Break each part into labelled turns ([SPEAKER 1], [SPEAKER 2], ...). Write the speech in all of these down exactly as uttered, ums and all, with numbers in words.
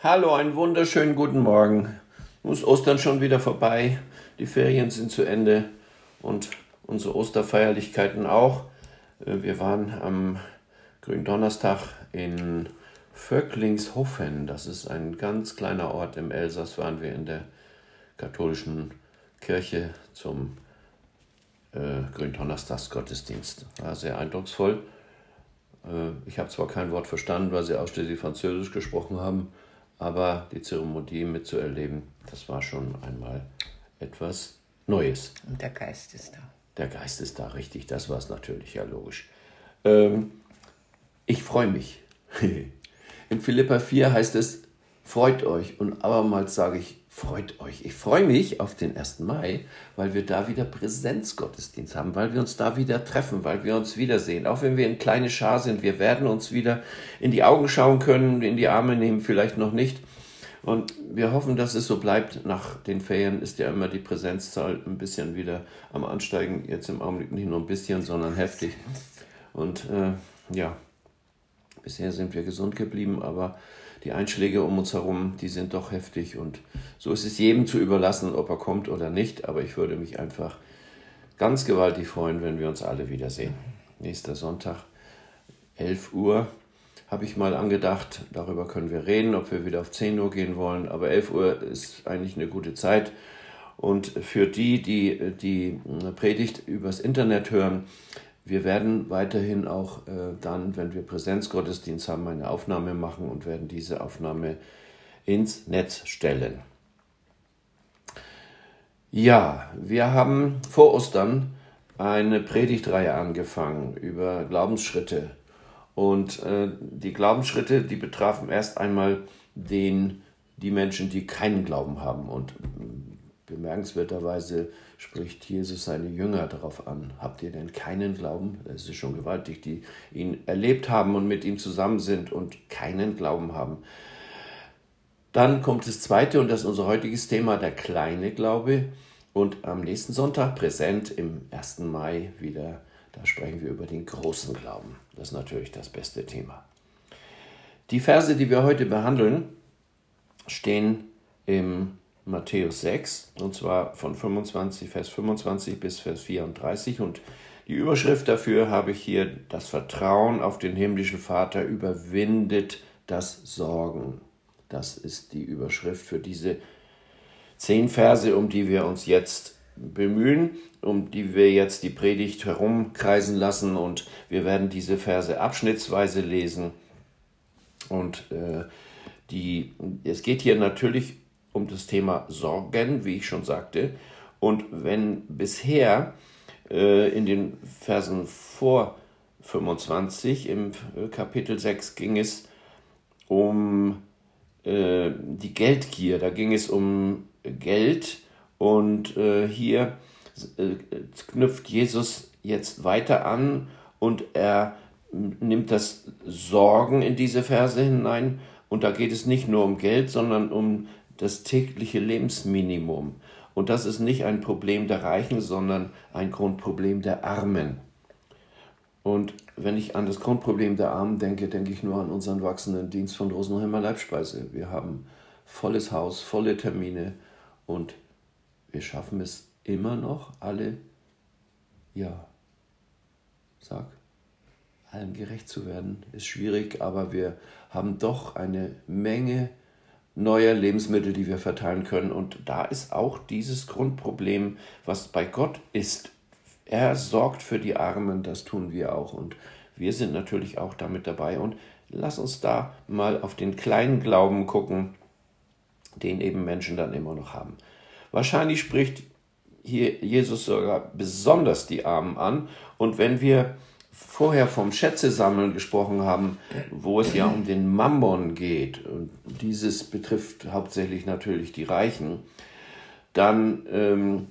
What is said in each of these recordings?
[SPEAKER 1] Hallo, einen wunderschönen guten Morgen. Nun ist Ostern schon wieder vorbei, die Ferien sind zu Ende und unsere Osterfeierlichkeiten auch. Äh, Wir waren am Gründonnerstag in Vöcklingshofen. Das ist ein ganz kleiner Ort im Elsass, waren wir in der katholischen Kirche zum äh, Gründonnerstagsgottesdienst. War sehr eindrucksvoll. Äh, Ich habe zwar kein Wort verstanden, weil sie ausschließlich Französisch gesprochen haben, aber die Zeremonie mitzuerleben, das war schon einmal etwas Neues.
[SPEAKER 2] Und der Geist ist da.
[SPEAKER 1] Der Geist ist da, richtig, das war es natürlich, ja logisch. Ähm, ich freue mich. In Philipper vier heißt es, freut euch. Und abermals sage ich, freut euch. Ich freue mich auf den ersten Mai, weil wir da wieder Präsenzgottesdienst haben, weil wir uns da wieder treffen, weil wir uns wiedersehen. Auch wenn wir in kleine Schar sind, wir werden uns wieder in die Augen schauen können, in die Arme nehmen, vielleicht noch nicht. Und wir hoffen, dass es so bleibt. Nach den Ferien ist ja immer die Präsenzzahl ein bisschen wieder am Ansteigen. Jetzt im Augenblick nicht nur ein bisschen, sondern heftig. Und äh, ja, bisher sind wir gesund geblieben, aber die Einschläge um uns herum, die sind doch heftig. Und so ist es jedem zu überlassen, ob er kommt oder nicht. Aber ich würde mich einfach ganz gewaltig freuen, wenn wir uns alle wiedersehen. Nächster Sonntag, elf Uhr. Habe ich mal angedacht, darüber können wir reden, ob wir wieder auf zehn Uhr gehen wollen. Aber elf Uhr ist eigentlich eine gute Zeit. Und für die, die die Predigt übers Internet hören, wir werden weiterhin auch äh, dann, wenn wir Präsenzgottesdienst haben, eine Aufnahme machen und werden diese Aufnahme ins Netz stellen. Ja, wir haben vor Ostern eine Predigtreihe angefangen über Glaubensschritte. Und äh, die Glaubensschritte, die betrafen erst einmal den, die Menschen, die keinen Glauben haben. Und bemerkenswerterweise spricht Jesus seine Jünger darauf an. Habt ihr denn keinen Glauben? Es ist schon gewaltig, die ihn erlebt haben und mit ihm zusammen sind und keinen Glauben haben. Dann kommt das zweite, und das ist unser heutiges Thema, der kleine Glaube. Und am nächsten Sonntag, präsent im ersten Mai wieder, da sprechen wir über den großen Glauben. Das ist natürlich das beste Thema. Die Verse, die wir heute behandeln, stehen im Matthäus sechs, und zwar von fünfundzwanzig, Vers fünfundzwanzig bis Vers vierunddreißig. Und die Überschrift dafür habe ich hier: Das Vertrauen auf den himmlischen Vater überwindet das Sorgen. Das ist die Überschrift für diese zehn Verse, um die wir uns jetzt bemühen, um die wir jetzt die Predigt herumkreisen lassen. Und wir werden diese Verse abschnittsweise lesen. Und äh, die, es geht hier natürlich um das Thema Sorgen, wie ich schon sagte. Und wenn bisher äh, in den Versen vor fünfundzwanzig im Kapitel sechs ging es um äh, die Geldgier, da ging es um Geld, und äh, hier äh, knüpft Jesus jetzt weiter an und er nimmt das Sorgen in diese Verse hinein, und da geht es nicht nur um Geld, sondern um das tägliche Lebensminimum. Und das ist nicht ein Problem der Reichen, sondern ein Grundproblem der Armen. Und wenn ich an das Grundproblem der Armen denke, denke ich nur an unseren wachsenden Dienst von Rosenheimer Leibspeise. Wir haben volles Haus, volle Termine, und wir schaffen es immer noch, alle, ja, sag, allen gerecht zu werden. Ist schwierig, aber wir haben doch eine Menge neuer Lebensmittel, die wir verteilen können. Und da ist auch dieses Grundproblem, was bei Gott ist. Er sorgt für die Armen, das tun wir auch. Und wir sind natürlich auch damit dabei. Und lass uns da mal auf den kleinen Glauben gucken, den eben Menschen dann immer noch haben. Wahrscheinlich spricht hier Jesus sogar besonders die Armen an. Und wenn wir vorher vom Schätze-Sammeln gesprochen haben, wo es ja um den Mammon geht, und dieses betrifft hauptsächlich natürlich die Reichen, dann ähm,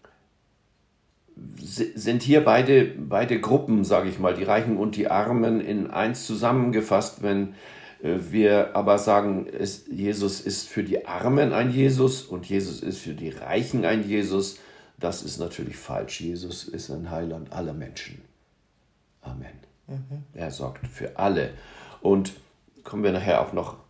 [SPEAKER 1] sind hier beide, beide Gruppen, sage ich mal, die Reichen und die Armen, in eins zusammengefasst. Wenn äh, wir aber sagen, es, Jesus ist für die Armen ein Jesus und Jesus ist für die Reichen ein Jesus, das ist natürlich falsch. Jesus ist ein Heiland aller Menschen. Amen. Mhm. Er sorgt für alle. Und kommen wir nachher auch noch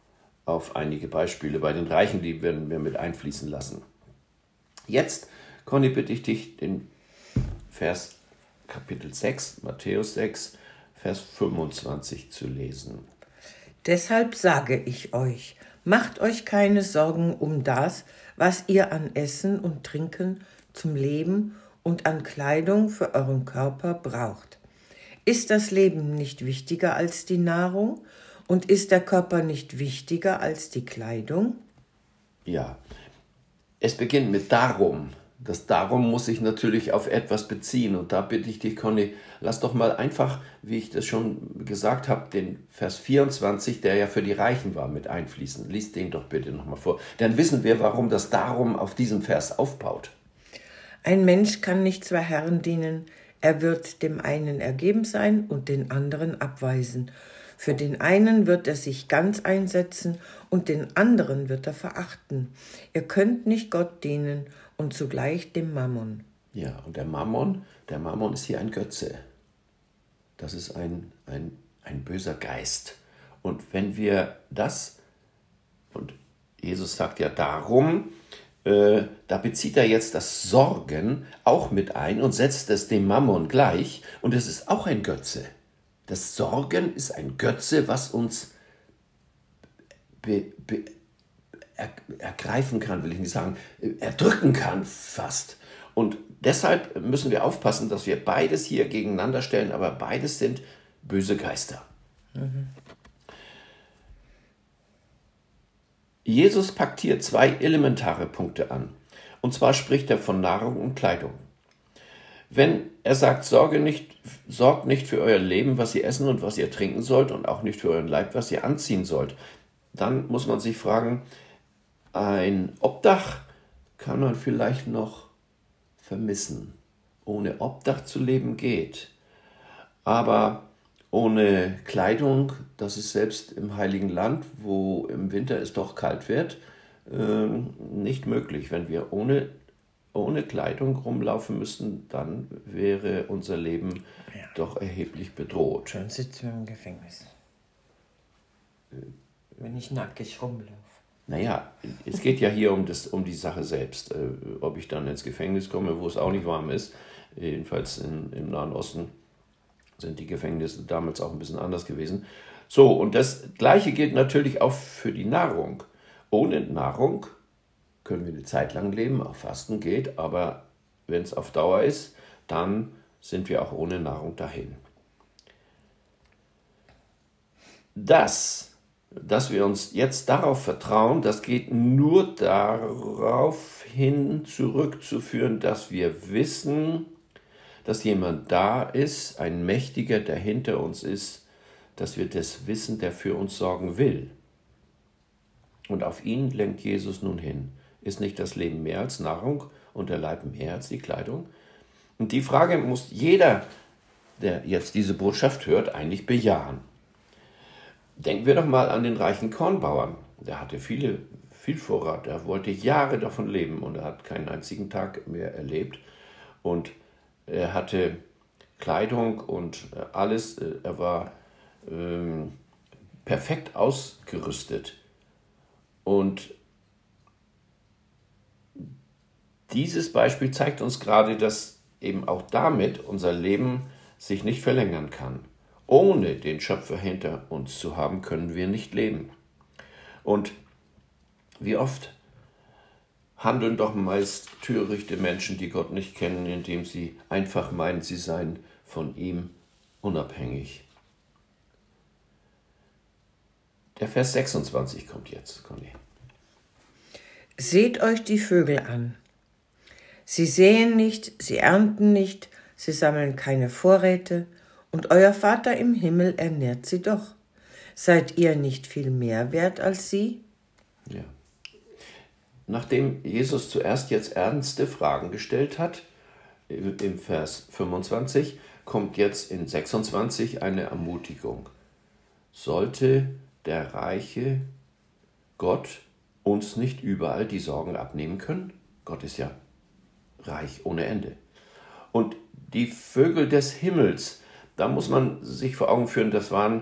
[SPEAKER 1] auf einige Beispiele bei den Reichen, die werden wir mit einfließen lassen. Jetzt, Conny, bitte ich dich, den Vers Kapitel sechs, Matthäus sechs, Vers fünfundzwanzig zu lesen.
[SPEAKER 2] Deshalb sage ich euch, macht euch keine Sorgen um das, was ihr an Essen und Trinken zum Leben und an Kleidung für euren Körper braucht. Ist das Leben nicht wichtiger als die Nahrung und ist der Körper nicht wichtiger als die Kleidung?
[SPEAKER 1] Ja, es beginnt mit darum. Das Darum muss sich natürlich auf etwas beziehen. Und da bitte ich dich, Conny, lass doch mal einfach, wie ich das schon gesagt habe, den Vers vierundzwanzig, der ja für die Reichen war, mit einfließen. Lies den doch bitte nochmal vor. Dann wissen wir, warum das Darum auf diesem Vers aufbaut.
[SPEAKER 2] Ein Mensch kann nicht zwei Herren dienen. Er wird dem einen ergeben sein und den anderen abweisen. Für den einen wird er sich ganz einsetzen und den anderen wird er verachten. Ihr könnt nicht Gott dienen und zugleich dem Mammon.
[SPEAKER 1] Ja, und der Mammon, der Mammon ist hier ein Götze. Das ist ein, ein, ein böser Geist. Und wenn wir das, und Jesus sagt ja darum, äh, da bezieht er jetzt das Sorgen auch mit ein und setzt es dem Mammon gleich. Und es ist auch ein Götze. Das Sorgen ist ein Götze, was uns be, be, er, ergreifen kann, will ich nicht sagen, erdrücken kann fast. Und deshalb müssen wir aufpassen, dass wir beides hier gegeneinander stellen, aber beides sind böse Geister. Mhm. Jesus packt hier zwei elementare Punkte an. Und zwar spricht er von Nahrung und Kleidung. Wenn er sagt, sorge nicht, sorgt nicht für euer Leben, was ihr essen und was ihr trinken sollt und auch nicht für euren Leib, was ihr anziehen sollt, dann muss man sich fragen, ein Obdach kann man vielleicht noch vermissen. Ohne Obdach zu leben geht. Aber ohne Kleidung, das ist selbst im Heiligen Land, wo im Winter es doch kalt wird, nicht möglich. Wenn wir ohne, ohne Kleidung rumlaufen müssten, dann wäre unser Leben ja. doch erheblich bedroht.
[SPEAKER 2] Dann sitzen wir im Gefängnis. Wenn ich nackig rumlaufe.
[SPEAKER 1] Naja, es geht ja hier um, das, um die Sache selbst. Äh, ob ich dann ins Gefängnis komme, wo es auch nicht warm ist. Jedenfalls in, im Nahen Osten sind die Gefängnisse damals auch ein bisschen anders gewesen. So, und das Gleiche gilt natürlich auch für die Nahrung. Ohne Nahrung können wir eine Zeit lang leben, auch Fasten geht, aber wenn es auf Dauer ist, dann sind wir auch ohne Nahrung dahin. Das Dass wir uns jetzt darauf vertrauen, das geht nur darauf hin zurückzuführen, dass wir wissen, dass jemand da ist, ein Mächtiger, der hinter uns ist, dass wir das wissen, der für uns sorgen will. Und auf ihn lenkt Jesus nun hin. Ist nicht das Leben mehr als Nahrung und der Leib mehr als die Kleidung? Und die Frage muss jeder, der jetzt diese Botschaft hört, eigentlich bejahen. Denken wir doch mal an den reichen Kornbauern. Der hatte viele, viel Vorrat. Er wollte Jahre davon leben und er hat keinen einzigen Tag mehr erlebt. Und er hatte Kleidung und alles. Er war ähm, perfekt ausgerüstet. Und dieses Beispiel zeigt uns gerade, dass eben auch damit unser Leben sich nicht verlängern kann. Ohne den Schöpfer hinter uns zu haben, können wir nicht leben. Und wie oft handeln doch meist törichte Menschen, die Gott nicht kennen, indem sie einfach meinen, sie seien von ihm unabhängig. Der Vers sechsundzwanzig kommt jetzt, Conny.
[SPEAKER 2] Seht euch die Vögel an. Sie säen nicht, sie ernten nicht, sie sammeln keine Vorräte, und euer Vater im Himmel ernährt sie doch. Seid ihr nicht viel mehr wert als sie?
[SPEAKER 1] Ja. Nachdem Jesus zuerst jetzt ernste Fragen gestellt hat, im Vers fünfundzwanzig, kommt jetzt in sechsundzwanzig eine Ermutigung. Sollte der reiche Gott uns nicht überall die Sorgen abnehmen können? Gott ist ja reich ohne Ende. Und die Vögel des Himmels, da muss man sich vor Augen führen, das waren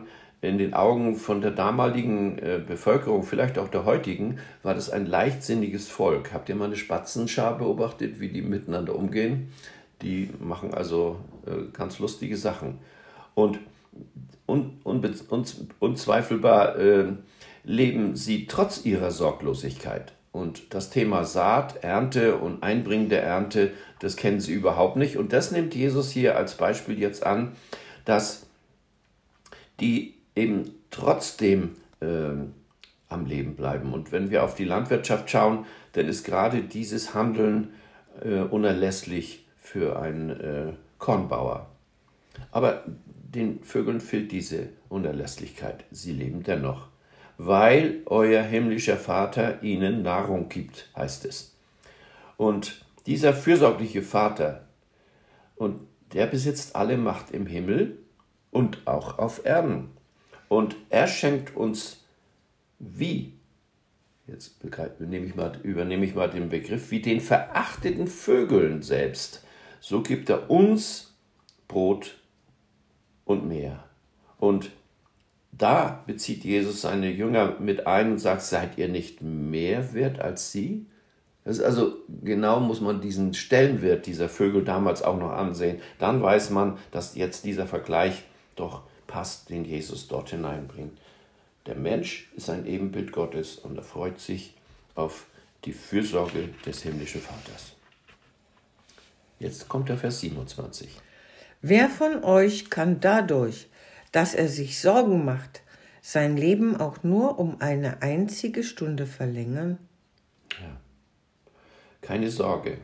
[SPEAKER 1] in den Augen von der damaligen äh, Bevölkerung, vielleicht auch der heutigen, war das ein leichtsinniges Volk. Habt ihr mal eine Spatzenschar beobachtet, wie die miteinander umgehen? Die machen also äh, ganz lustige Sachen. Und un, unbe, un, unzweifelbar äh, leben sie trotz ihrer Sorglosigkeit. Und das Thema Saat, Ernte und Einbringen der Ernte, das kennen sie überhaupt nicht. Und das nimmt Jesus hier als Beispiel jetzt an, dass die eben trotzdem äh, am Leben bleiben. Und wenn wir auf die Landwirtschaft schauen, dann ist gerade dieses Handeln äh, unerlässlich für einen äh, Kornbauer. Aber den Vögeln fehlt diese Unerlässlichkeit. Sie leben dennoch, weil euer himmlischer Vater ihnen Nahrung gibt, heißt es. Und dieser fürsorgliche Vater, und der besitzt alle Macht im Himmel und auch auf Erden. Und er schenkt uns wie, jetzt übernehme ich, mal, übernehme ich mal den Begriff, wie den verachteten Vögeln selbst, so gibt er uns Brot und mehr. Und da bezieht Jesus seine Jünger mit ein und sagt, seid ihr nicht mehr wert als sie? Das ist also, genau muss man diesen Stellenwert dieser Vögel damals auch noch ansehen. Dann weiß man, dass jetzt dieser Vergleich doch passt, den Jesus dort hineinbringt. Der Mensch ist ein Ebenbild Gottes und er freut sich auf die Fürsorge des himmlischen Vaters. Jetzt kommt der Vers siebenundzwanzig.
[SPEAKER 2] Wer von euch kann dadurch, dass er sich Sorgen macht, sein Leben auch nur um eine einzige Stunde verlängern?
[SPEAKER 1] Ja. Keine Sorge.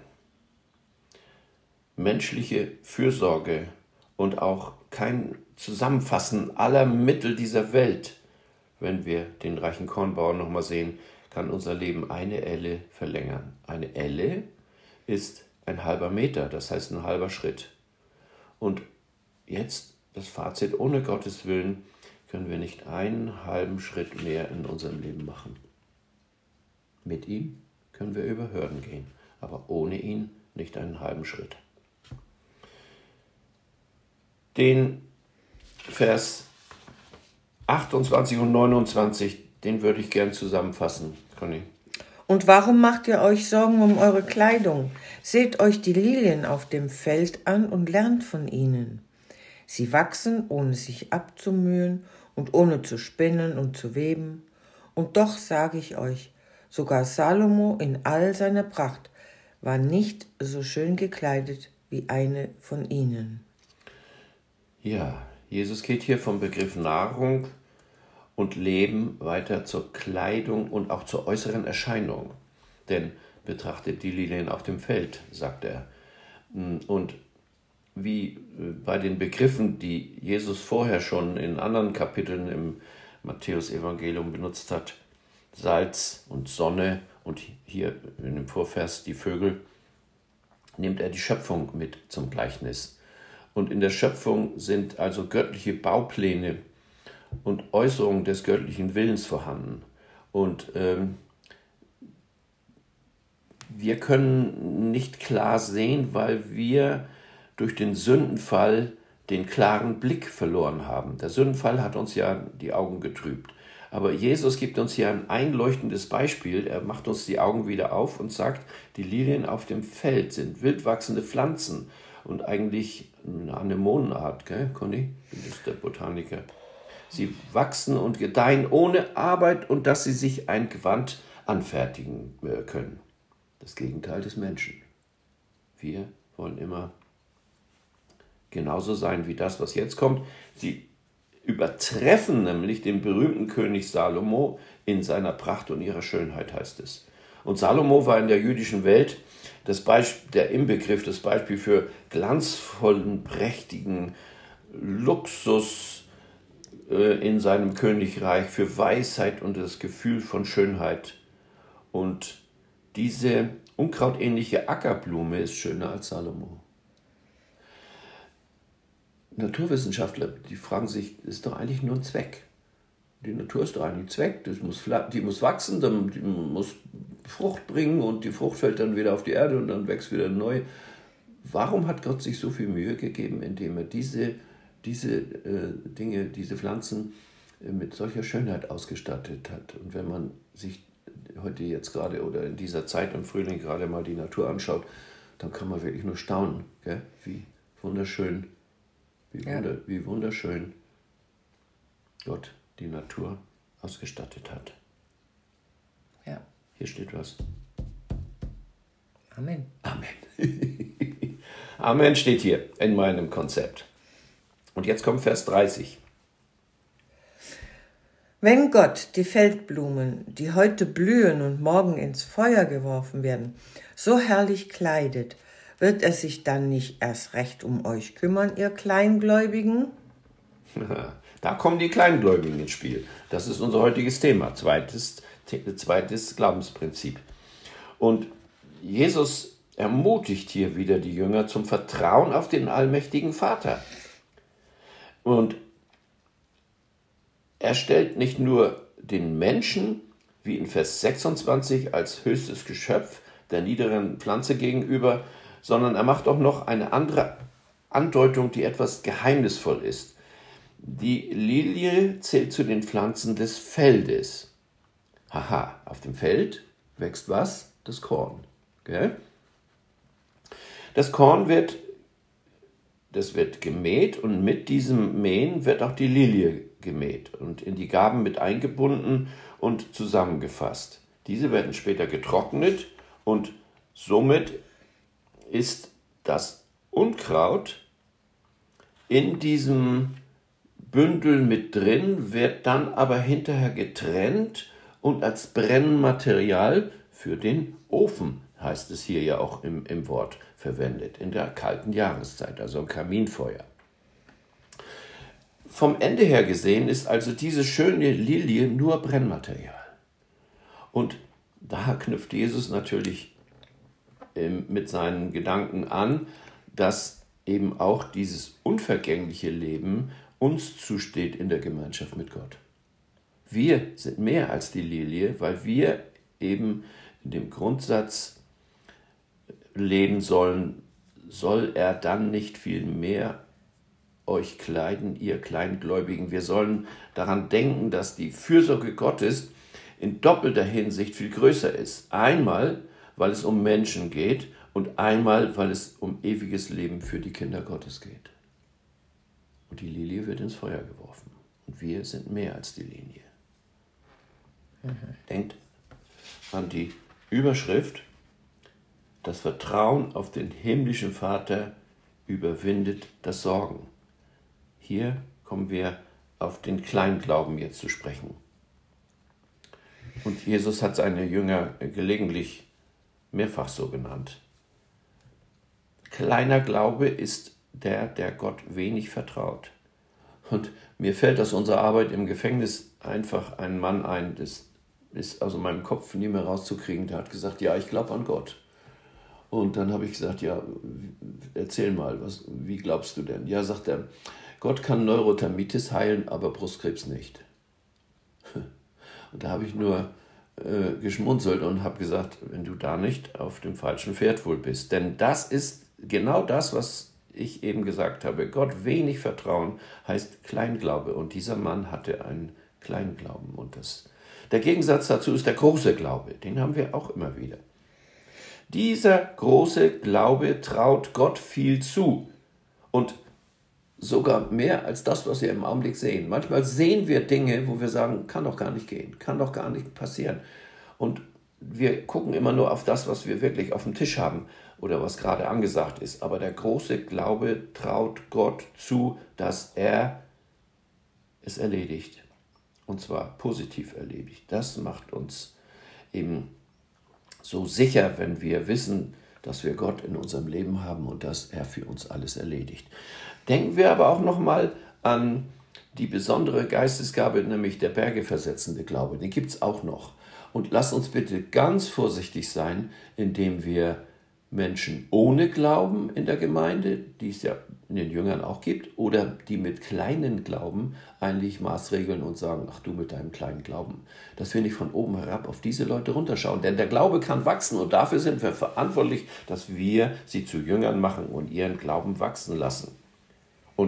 [SPEAKER 1] Menschliche Fürsorge und auch kein Zusammenfassen aller Mittel dieser Welt, wenn wir den reichen Kornbauer nochmal sehen, kann unser Leben eine Elle verlängern. Eine Elle ist ein halber Meter, das heißt ein halber Schritt. Und jetzt das Fazit, ohne Gottes Willen können wir nicht einen halben Schritt mehr in unserem Leben machen. Mit ihm können wir über Hürden gehen, aber ohne ihn nicht einen halben Schritt. Den Vers achtundzwanzig und neunundzwanzig, den würde ich gern zusammenfassen, Conny.
[SPEAKER 2] Und warum macht ihr euch Sorgen um eure Kleidung? Seht euch die Lilien auf dem Feld an und lernt von ihnen. Sie wachsen, ohne sich abzumühen und ohne zu spinnen und zu weben. Und doch sage ich euch, sogar Salomo in all seiner Pracht war nicht so schön gekleidet wie eine von ihnen.
[SPEAKER 1] Ja, Jesus geht hier vom Begriff Nahrung und Leben weiter zur Kleidung und auch zur äußeren Erscheinung. Denn betrachtet die Lilien auf dem Feld, sagt er. Und wie bei den Begriffen, die Jesus vorher schon in anderen Kapiteln im Matthäus-Evangelium benutzt hat, Salz und Sonne und hier in dem Vorvers die Vögel, nimmt er die Schöpfung mit zum Gleichnis. Und in der Schöpfung sind also göttliche Baupläne und Äußerungen des göttlichen Willens vorhanden. Und ähm, wir können nicht klar sehen, weil wir durch den Sündenfall den klaren Blick verloren haben. Der Sündenfall hat uns ja die Augen getrübt. Aber Jesus gibt uns hier ein einleuchtendes Beispiel. Er macht uns die Augen wieder auf und sagt, die Lilien auf dem Feld sind wildwachsende Pflanzen und eigentlich eine Anemonenart, gell, Conny? Du bist der Botaniker. Sie wachsen und gedeihen ohne Arbeit und dass sie sich ein Gewand anfertigen können. Das Gegenteil des Menschen. Wir wollen immer genauso sein wie das, was jetzt kommt. Sie übertreffen nämlich den berühmten König Salomo in seiner Pracht und ihrer Schönheit, heißt es. Und Salomo war in der jüdischen Welt das Beispiel, der Inbegriff, das Beispiel für glanzvollen, prächtigen Luxus äh, in seinem Königreich, für Weisheit und das Gefühl von Schönheit. Und diese unkrautähnliche Ackerblume ist schöner als Salomo. Naturwissenschaftler, die fragen sich, das ist doch eigentlich nur ein Zweck. Die Natur ist doch eigentlich ein Zweck, das muss, die muss wachsen, dann, die muss Frucht bringen und die Frucht fällt dann wieder auf die Erde und dann wächst wieder neu. Warum hat Gott sich so viel Mühe gegeben, indem er diese, diese äh, Dinge, diese Pflanzen mit solcher Schönheit ausgestattet hat. Und wenn man sich heute jetzt gerade oder in dieser Zeit im Frühling gerade mal die Natur anschaut, dann kann man wirklich nur staunen, gell? Wie wunderschön, wie,
[SPEAKER 2] Ja.
[SPEAKER 1] wunder, wie wunderschön Gott die Natur ausgestattet hat.
[SPEAKER 2] Ja.
[SPEAKER 1] Hier steht was.
[SPEAKER 2] Amen.
[SPEAKER 1] Amen. Amen steht hier in meinem Konzept. Und jetzt kommt Vers dreißig.
[SPEAKER 2] Wenn Gott die Feldblumen, die heute blühen und morgen ins Feuer geworfen werden, so herrlich kleidet, wird er sich dann nicht erst recht um euch kümmern, ihr Kleingläubigen?
[SPEAKER 1] Da kommen die Kleingläubigen ins Spiel. Das ist unser heutiges Thema, zweites, zweites Glaubensprinzip. Und Jesus ermutigt hier wieder die Jünger zum Vertrauen auf den allmächtigen Vater. Und er stellt nicht nur den Menschen, wie in Vers sechsundzwanzig, als höchstes Geschöpf der niederen Pflanze gegenüber, sondern er macht auch noch eine andere Andeutung, die etwas geheimnisvoll ist. Die Lilie zählt zu den Pflanzen des Feldes. Haha, auf dem Feld wächst was? Das Korn. Gell? Das Korn wird, das wird gemäht und mit diesem Mähen wird auch die Lilie gemäht und in die Garben mit eingebunden und zusammengefasst. Diese werden später getrocknet und somit ist das Unkraut in diesem Bündel mit drin, wird dann aber hinterher getrennt und als Brennmaterial für den Ofen, heißt es hier ja auch im, im Wort, verwendet, in der kalten Jahreszeit, also im Kaminfeuer. Vom Ende her gesehen ist also diese schöne Lilie nur Brennmaterial. Und da knüpft Jesus natürlich ähm, mit seinen Gedanken an, dass eben auch dieses unvergängliche Leben uns zusteht in der Gemeinschaft mit Gott. Wir sind mehr als die Lilie, weil wir eben in dem Grundsatz leben sollen, soll er dann nicht viel mehr euch kleiden, ihr Kleingläubigen. Wir sollen daran denken, dass die Fürsorge Gottes in doppelter Hinsicht viel größer ist. Einmal, weil es um Menschen geht und einmal, weil es um ewiges Leben für die Kinder Gottes geht. Und die Lilie wird ins Feuer geworfen. Und wir sind mehr als die Linie. Mhm. Denkt an die Überschrift: Das Vertrauen auf den himmlischen Vater überwindet das Sorgen. Hier kommen wir auf den Kleinglauben jetzt zu sprechen. Und Jesus hat seine Jünger gelegentlich mehrfach so genannt. Kleiner Glaube ist der, der Gott wenig vertraut. Und mir fällt aus unserer Arbeit im Gefängnis einfach ein Mann ein, das ist aus meinem Kopf nie mehr rauszukriegen. Der hat gesagt, ja, ich glaube an Gott. Und dann habe ich gesagt, ja, erzähl mal, was, wie glaubst du denn? Ja, sagt er, Gott kann Neurothermitis heilen, aber Brustkrebs nicht. Und da habe ich nur äh, geschmunzelt und habe gesagt, wenn du da nicht auf dem falschen Pferd wohl bist. Denn das ist genau das, was ich eben gesagt habe. Gott wenig vertrauen heißt Kleinglaube. Und dieser Mann hatte einen Kleinglauben. Und das, der Gegensatz dazu ist der große Glaube. Den haben wir auch immer wieder. Dieser große Glaube traut Gott viel zu. Und sogar mehr als das, was wir im Augenblick sehen. Manchmal sehen wir Dinge, wo wir sagen, kann doch gar nicht gehen, kann doch gar nicht passieren. Und wir gucken immer nur auf das, was wir wirklich auf dem Tisch haben oder was gerade angesagt ist. Aber der große Glaube traut Gott zu, dass er es erledigt. Und zwar positiv erledigt. Das macht uns eben so sicher, wenn wir wissen, dass wir Gott in unserem Leben haben und dass er für uns alles erledigt. Denken wir aber auch nochmal an die besondere Geistesgabe, nämlich der bergeversetzende Glaube. Den gibt es auch noch. Und lasst uns bitte ganz vorsichtig sein, indem wir Menschen ohne Glauben in der Gemeinde, die es ja in den Jüngern auch gibt, oder die mit kleinen Glauben eigentlich maßregeln und sagen, ach du mit deinem kleinen Glauben. Das will ich von oben herab auf diese Leute runterschauen. Denn der Glaube kann wachsen und dafür sind wir verantwortlich, dass wir sie zu Jüngern machen und ihren Glauben wachsen lassen. Und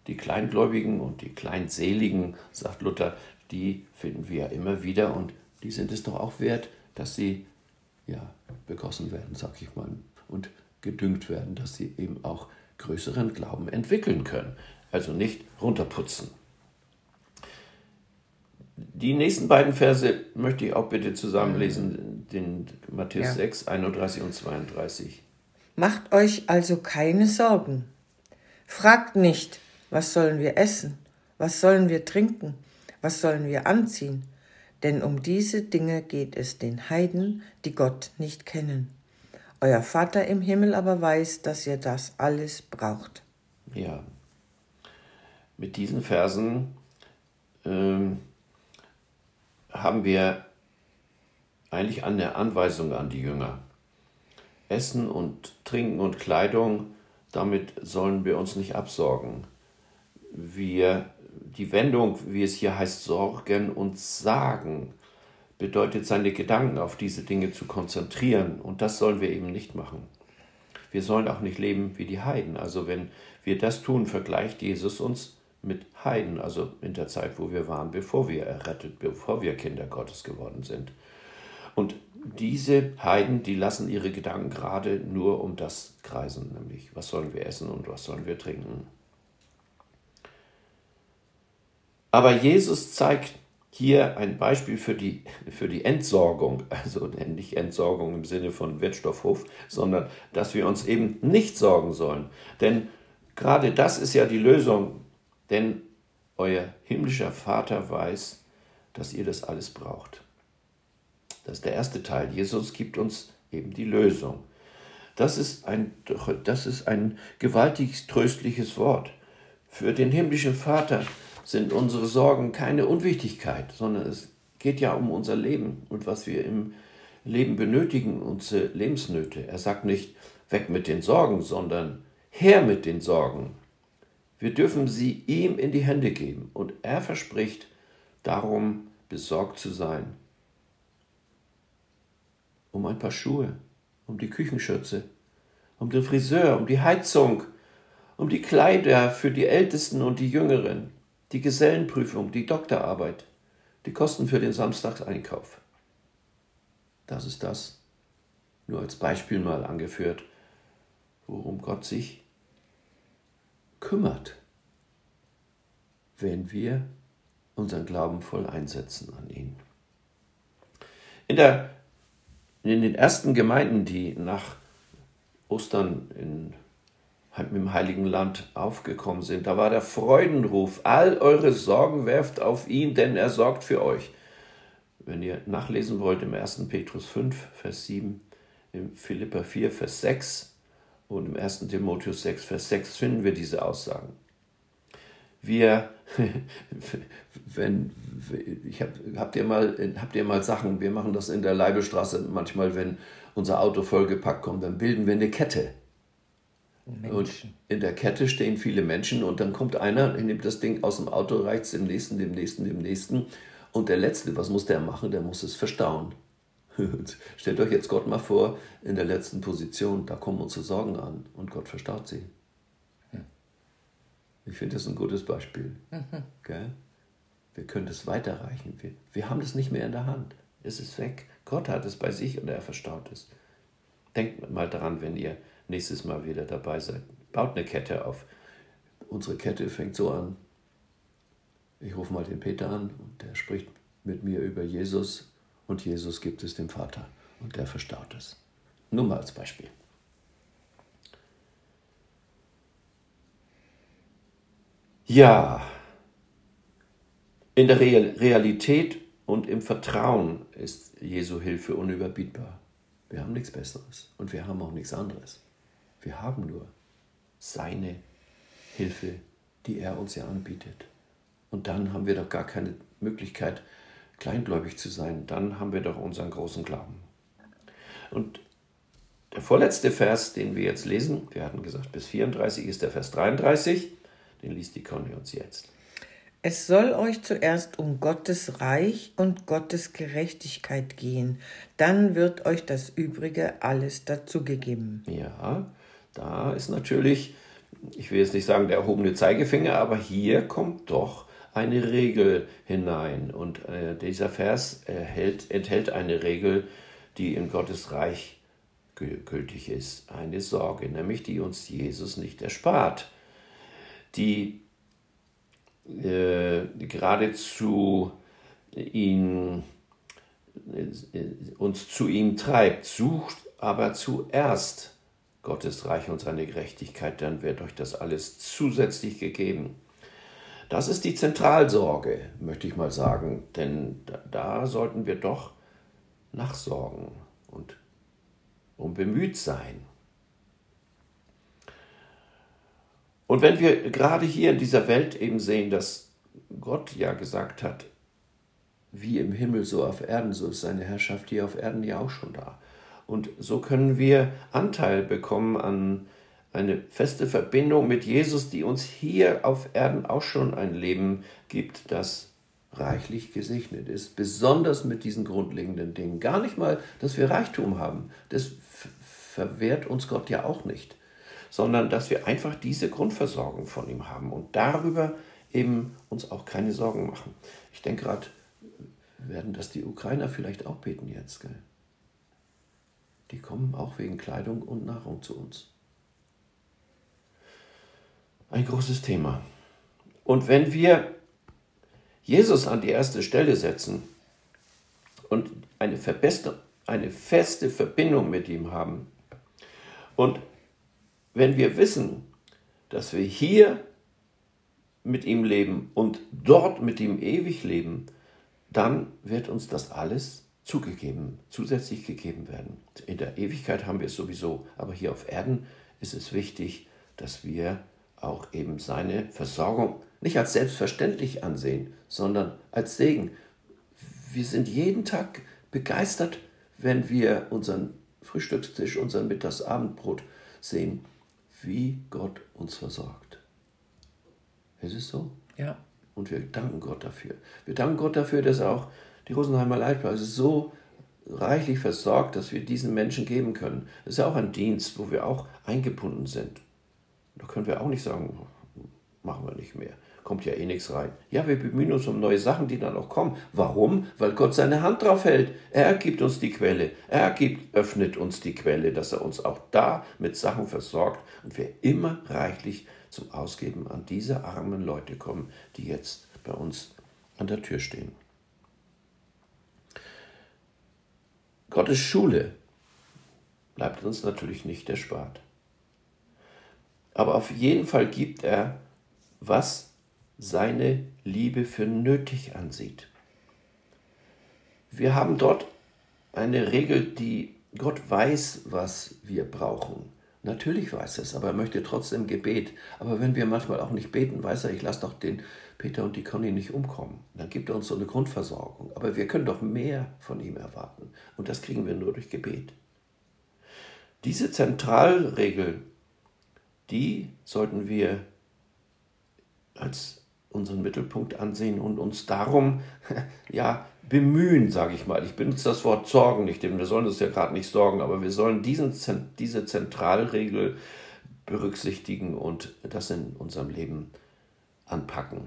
[SPEAKER 1] die Kleingläubigen und die Kleinseligen, sagt Luther, die finden wir ja immer wieder und die sind es doch auch wert, dass sie ja, begossen werden, sag ich mal, und gedüngt werden, dass sie eben auch größeren Glauben entwickeln können. Also nicht runterputzen. Die nächsten beiden Verse möchte ich auch bitte zusammenlesen, den Matthäus ja. sechs, einunddreißig und zweiunddreißig.
[SPEAKER 2] Macht euch also keine Sorgen. Fragt nicht, was sollen wir essen, was sollen wir trinken, was sollen wir anziehen, denn um diese Dinge geht es den Heiden, die Gott nicht kennen. Euer Vater im Himmel aber weiß, dass ihr das alles braucht.
[SPEAKER 1] Ja, mit diesen Versen ähm, haben wir eigentlich eine Anweisung an die Jünger. Essen und Trinken und Kleidung, damit sollen wir uns nicht absorgen. Wir, die Wendung, wie es hier heißt, sorgen und sagen, bedeutet, seine Gedanken auf diese Dinge zu konzentrieren. Und das sollen wir eben nicht machen. Wir sollen auch nicht leben wie die Heiden. Also wenn wir das tun, vergleicht Jesus uns mit Heiden, also in der Zeit, wo wir waren, bevor wir errettet, bevor wir Kinder Gottes geworden sind. Und diese Heiden, die lassen ihre Gedanken gerade nur um das kreisen, nämlich was sollen wir essen und was sollen wir trinken. Aber Jesus zeigt hier ein Beispiel für die, für die Entsorgung, also nicht Entsorgung im Sinne von Wertstoffhof, sondern dass wir uns eben nicht sorgen sollen. Denn gerade das ist ja die Lösung, denn euer himmlischer Vater weiß, dass ihr das alles braucht. Das ist der erste Teil. Jesus gibt uns eben die Lösung. Das ist ein, das ist ein gewaltig tröstliches Wort. Für den himmlischen Vater sind unsere Sorgen keine Unwichtigkeit, sondern es geht ja um unser Leben und was wir im Leben benötigen, unsere Lebensnöte. Er sagt nicht, weg mit den Sorgen, sondern her mit den Sorgen. Wir dürfen sie ihm in die Hände geben und er verspricht, darum besorgt zu sein. Um ein paar Schuhe, um die Küchenschürze, um den Friseur, um die Heizung, um die Kleider für die Ältesten und die Jüngeren, die Gesellenprüfung, die Doktorarbeit, die Kosten für den Samstagseinkauf. Das ist das, nur als Beispiel mal angeführt, worum Gott sich kümmert, wenn wir unseren Glauben voll einsetzen an ihn. In, der, in den ersten Gemeinden, die nach Ostern in im Heiligen Land aufgekommen sind, da war der Freudenruf, all eure Sorgen werft auf ihn, denn er sorgt für euch. Wenn ihr nachlesen wollt, im ersten Petrus fünf, Vers sieben, im Philipper vier, Vers sechs und im ersten Timotheus sechs, Vers sechs finden wir diese Aussagen. Wir, wenn, ich hab, habt ihr mal, habt ihr mal Sachen, wir machen das in der Leibelstraße manchmal, wenn unser Auto vollgepackt kommt, dann bilden wir eine Kette. Menschen. Und in der Kette stehen viele Menschen und dann kommt einer, nimmt das Ding aus dem Auto, reicht es dem Nächsten, dem Nächsten, dem Nächsten und der Letzte, was muss der machen? Der muss es verstauen. Stellt euch jetzt Gott mal vor, in der letzten Position, da kommen unsere Sorgen an und Gott verstaut sie. Ich finde das ein gutes Beispiel. Mhm. Gell? Wir können das weiterreichen. Wir, wir haben das nicht mehr in der Hand. Es ist weg. Gott hat es bei sich und er verstaut es. Denkt mal daran, wenn ihr nächstes Mal wieder dabei seid. Baut eine Kette auf. Unsere Kette fängt so an. Ich rufe mal den Peter an und der spricht mit mir über Jesus und Jesus gibt es dem Vater und der verstaut es. Nur mal als Beispiel. Ja, in der Realität und im Vertrauen ist Jesu Hilfe unüberbietbar. Wir haben nichts Besseres und wir haben auch nichts anderes. Wir haben nur seine Hilfe, die er uns ja anbietet. Und dann haben wir doch gar keine Möglichkeit, kleingläubig zu sein. Dann haben wir doch unseren großen Glauben. Und der vorletzte Vers, den wir jetzt lesen, wir hatten gesagt, bis vierunddreißig ist der Vers dreiunddreißig, den liest die Conny uns jetzt.
[SPEAKER 2] Es soll euch zuerst um Gottes Reich und Gottes Gerechtigkeit gehen, dann wird euch das Übrige alles dazugegeben.
[SPEAKER 1] Ja, da ist natürlich ich will jetzt nicht sagen der erhobene Zeigefinger, aber hier kommt doch eine Regel hinein. Und äh, dieser Vers erhält, enthält eine Regel, die in Gottes Reich gültig ist. Eine Sorge, nämlich die uns Jesus nicht erspart, die äh, geradezu ihn, äh, uns zu ihm treibt. Sucht aber zuerst Gottes Reich und seine Gerechtigkeit, dann wird euch das alles zusätzlich gegeben. Das ist die Zentralsorge, möchte ich mal sagen, denn da, da sollten wir doch nachsorgen und um bemüht sein. Und wenn wir gerade hier in dieser Welt eben sehen, dass Gott ja gesagt hat, wie im Himmel so auf Erden, so ist seine Herrschaft hier auf Erden ja auch schon da. Und so können wir Anteil bekommen an eine feste Verbindung mit Jesus, die uns hier auf Erden auch schon ein Leben gibt, das reichlich gesegnet ist, besonders mit diesen grundlegenden Dingen. Gar nicht mal, dass wir Reichtum haben, das verwehrt uns Gott ja auch nicht, sondern dass wir einfach diese Grundversorgung von ihm haben und darüber eben uns auch keine Sorgen machen. Ich denke gerade, werden das die Ukrainer vielleicht auch beten jetzt, gell? Die kommen auch wegen Kleidung und Nahrung zu uns. Ein großes Thema. Und wenn wir Jesus an die erste Stelle setzen und eine, verbeste, eine feste Verbindung mit ihm haben und wenn wir wissen, dass wir hier mit ihm leben und dort mit ihm ewig leben, dann wird uns das alles zugegeben, zusätzlich gegeben werden. In der Ewigkeit haben wir es sowieso, aber hier auf Erden ist es wichtig, dass wir auch eben seine Versorgung nicht als selbstverständlich ansehen, sondern als Segen. Wir sind jeden Tag begeistert, wenn wir unseren Frühstückstisch, unseren Mittagsabendbrot sehen, wie Gott uns versorgt. Ist es so?
[SPEAKER 2] Ja.
[SPEAKER 1] Und wir danken Gott dafür. Wir danken Gott dafür, dass er auch die Rosenheimer Leitblatt so reichlich versorgt, dass wir diesen Menschen geben können. Das ist ja auch ein Dienst, wo wir auch eingebunden sind. Da können wir auch nicht sagen, machen wir nicht mehr. Kommt ja eh nichts rein. Ja, wir bemühen uns um neue Sachen, die dann auch kommen. Warum? Weil Gott seine Hand drauf hält. Er gibt uns die Quelle. Er gibt, öffnet uns die Quelle, dass er uns auch da mit Sachen versorgt und wir immer reichlich zum Ausgeben an diese armen Leute kommen, die jetzt bei uns an der Tür stehen. Gottes Schule bleibt uns natürlich nicht erspart. Aber auf jeden Fall gibt er, was seine Liebe für nötig ansieht. Wir haben dort eine Regel, die Gott weiß, was wir brauchen. Natürlich weiß er es, aber er möchte trotzdem Gebet. Aber wenn wir manchmal auch nicht beten, weiß er, ich lasse doch den Peter und die Conny nicht umkommen. Dann gibt er uns so eine Grundversorgung. Aber wir können doch mehr von ihm erwarten. Und das kriegen wir nur durch Gebet. Diese Zentralregel, die sollten wir als unseren Mittelpunkt ansehen und uns darum ja, bemühen, sage ich mal. Ich benutze das Wort Sorgen nicht, denn wir sollen uns ja gerade nicht sorgen, aber wir sollen diesen, diese Zentralregel berücksichtigen und das in unserem Leben anpacken.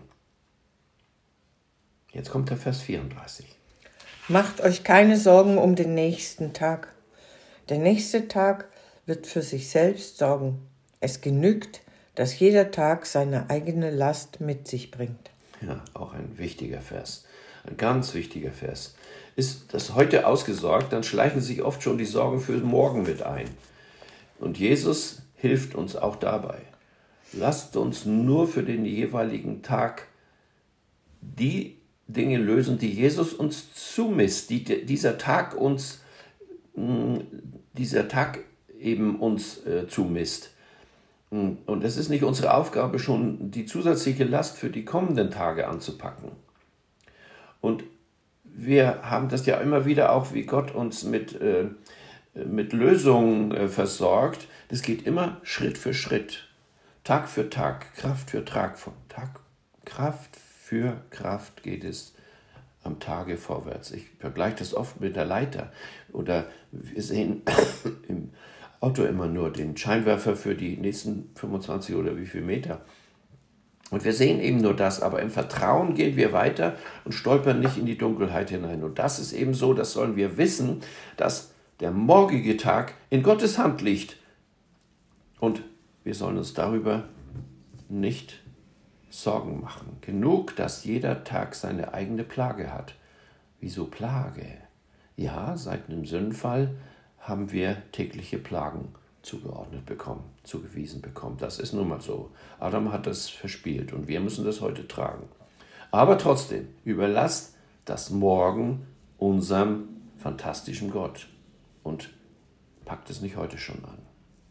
[SPEAKER 1] Jetzt kommt der Vers vierunddreißig.
[SPEAKER 2] Macht euch keine Sorgen um den nächsten Tag. Der nächste Tag wird für sich selbst sorgen. Es genügt, dass jeder Tag seine eigene Last mit sich bringt.
[SPEAKER 1] Ja, auch ein wichtiger Vers. Ein ganz wichtiger Vers. Ist das heute ausgesorgt, dann schleichen sich oft schon die Sorgen für morgen mit ein. Und Jesus hilft uns auch dabei. Lasst uns nur für den jeweiligen Tag die Dinge lösen, die Jesus uns zumisst, die dieser Tag uns, dieser Tag eben uns äh, zumisst. Und es ist nicht unsere Aufgabe, schon die zusätzliche Last für die kommenden Tage anzupacken. Und wir haben das ja immer wieder auch, wie Gott uns mit, äh, mit Lösungen äh, versorgt. Das geht immer Schritt für Schritt, Tag für Tag, Kraft für Tag, Tag Kraft für Kraft geht es am Tage vorwärts. Ich vergleiche das oft mit der Leiter. Oder wir sehen im Otto immer nur den Scheinwerfer für die nächsten fünfundzwanzig oder wie viel Meter. Und wir sehen eben nur das, aber im Vertrauen gehen wir weiter und stolpern nicht in die Dunkelheit hinein. Und das ist eben so, das sollen wir wissen, dass der morgige Tag in Gottes Hand liegt. Und wir sollen uns darüber nicht Sorgen machen. Genug, dass jeder Tag seine eigene Plage hat. Wieso Plage? Ja, seit dem Sündenfall haben wir tägliche Plagen zugeordnet bekommen, zugewiesen bekommen. Das ist nun mal so. Adam hat das verspielt und wir müssen das heute tragen. Aber trotzdem, überlasst das Morgen unserem fantastischen Gott und packt es nicht heute schon an.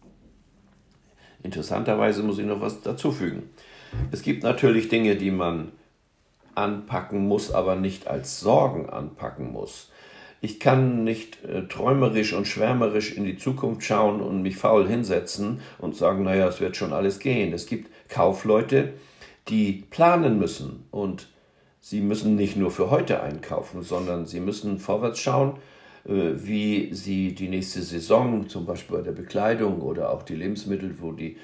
[SPEAKER 1] Interessanterweise muss ich noch was dazufügen. Es gibt natürlich Dinge, die man anpacken muss, aber nicht als Sorgen anpacken muss. Ich kann nicht äh, träumerisch und schwärmerisch in die Zukunft schauen und mich faul hinsetzen und sagen, naja, es wird schon alles gehen. Es gibt Kaufleute, die planen müssen und sie müssen nicht nur für heute einkaufen, sondern sie müssen vorwärts schauen, äh, wie sie die nächste Saison, zum Beispiel bei der Bekleidung oder auch die Lebensmittel, wo die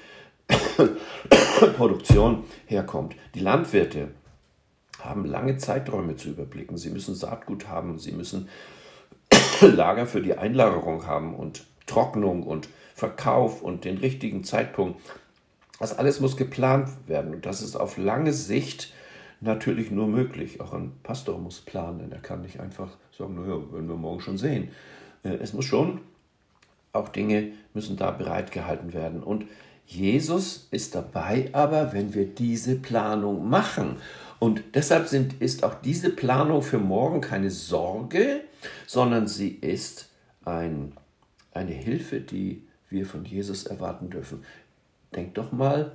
[SPEAKER 1] Produktion herkommt. Die Landwirte haben lange Zeiträume zu überblicken. Sie müssen Saatgut haben, sie müssen Lager für die Einlagerung haben und Trocknung und Verkauf und den richtigen Zeitpunkt. Das alles muss geplant werden und das ist auf lange Sicht natürlich nur möglich. Auch ein Pastor muss planen, er kann nicht einfach sagen, naja, werden wir morgen schon sehen. Es muss schon, auch Dinge müssen da bereitgehalten werden und Jesus ist dabei aber, wenn wir diese Planung machen. Und deshalb sind, ist auch diese Planung für morgen keine Sorge, sondern sie ist ein, eine Hilfe, die wir von Jesus erwarten dürfen. Denkt doch mal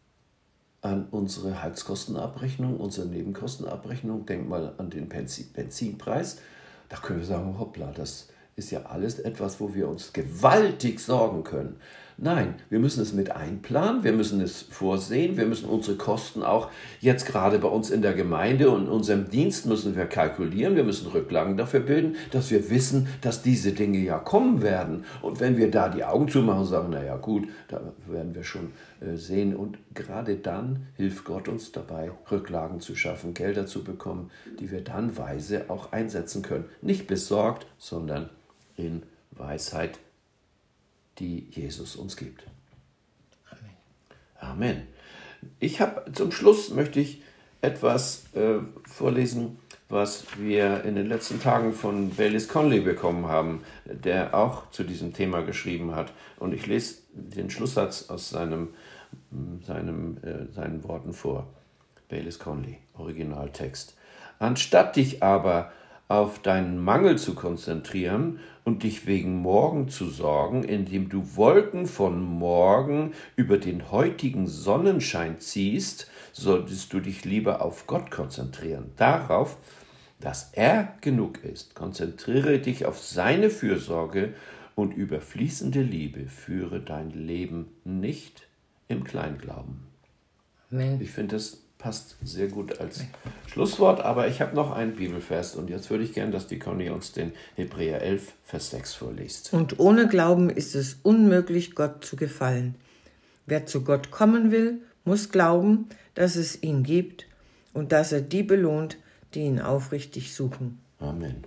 [SPEAKER 1] an unsere Heizkostenabrechnung, unsere Nebenkostenabrechnung. Denkt mal an den Benzin, Benzinpreis. Da können wir sagen, hoppla, das ist ja alles etwas, wo wir uns gewaltig sorgen können. Nein, wir müssen es mit einplanen, wir müssen es vorsehen, wir müssen unsere Kosten auch jetzt gerade bei uns in der Gemeinde und in unserem Dienst müssen wir kalkulieren, wir müssen Rücklagen dafür bilden, dass wir wissen, dass diese Dinge ja kommen werden. Und wenn wir da die Augen zumachen und sagen, naja gut, da werden wir schon äh, sehen. Und gerade dann hilft Gott uns dabei, Rücklagen zu schaffen, Gelder zu bekommen, die wir dann weise auch einsetzen können. Nicht besorgt, sondern in Weisheit, die Jesus uns gibt. Amen. Amen. Ich habe zum Schluss möchte ich etwas äh, vorlesen, was wir in den letzten Tagen von Baylis Conley bekommen haben, der auch zu diesem Thema geschrieben hat. Und ich lese den Schlusssatz aus seinem, seinem, äh, seinen Worten vor. Baylis Conley, Originaltext. Anstatt dich aber auf deinen Mangel zu konzentrieren und dich wegen morgen zu sorgen, indem du Wolken von morgen über den heutigen Sonnenschein ziehst, solltest du dich lieber auf Gott konzentrieren, darauf, dass er genug ist. Konzentriere dich auf seine Fürsorge und über fließende Liebe führe dein Leben nicht im Kleinglauben. Amen. Ich finde, das passt sehr gut als Schlusswort, aber ich habe noch einen Bibelvers und jetzt würde ich gerne, dass die Conny uns den Hebräer elf, Vers sechs vorliest.
[SPEAKER 2] Und ohne Glauben ist es unmöglich, Gott zu gefallen. Wer zu Gott kommen will, muss glauben, dass es ihn gibt und dass er die belohnt, die ihn aufrichtig suchen.
[SPEAKER 1] Amen.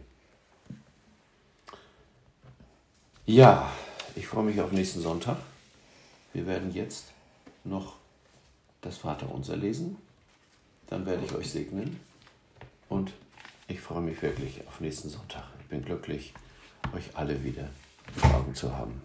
[SPEAKER 1] Ja, ich freue mich auf nächsten Sonntag. Wir werden jetzt noch das Vaterunser lesen. Dann werde ich euch segnen und ich freue mich wirklich auf nächsten Sonntag. Ich bin glücklich, euch alle wieder vor Augen zu haben.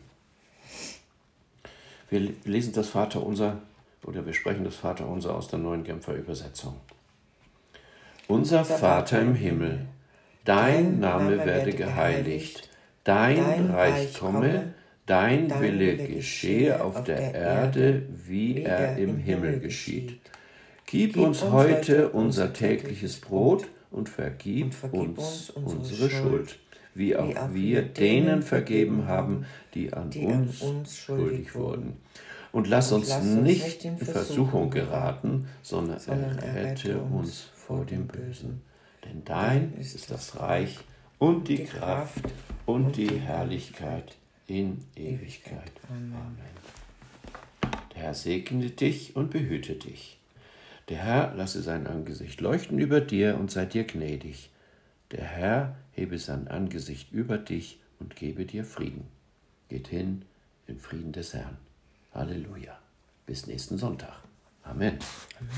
[SPEAKER 1] Wir lesen das Vaterunser oder wir sprechen das Vaterunser aus der Neuen Genfer Übersetzung. Unser Vater im Himmel, dein Name werde geheiligt, dein Reich komme, dein Wille geschehe auf der Erde, wie er im Himmel geschieht. Gib uns heute unser tägliches Brot und vergib uns unsere Schuld, wie auch wir denen vergeben haben, die an uns schuldig wurden. Und lass uns nicht in Versuchung geraten, sondern errette uns vor dem Bösen. Denn dein ist das Reich und die Kraft und die Herrlichkeit in Ewigkeit. Amen. Der Herr segne dich und behüte dich. Der Herr lasse sein Angesicht leuchten über dir und sei dir gnädig. Der Herr hebe sein Angesicht über dich und gebe dir Frieden. Geht hin im Frieden des Herrn. Halleluja. Bis nächsten Sonntag. Amen.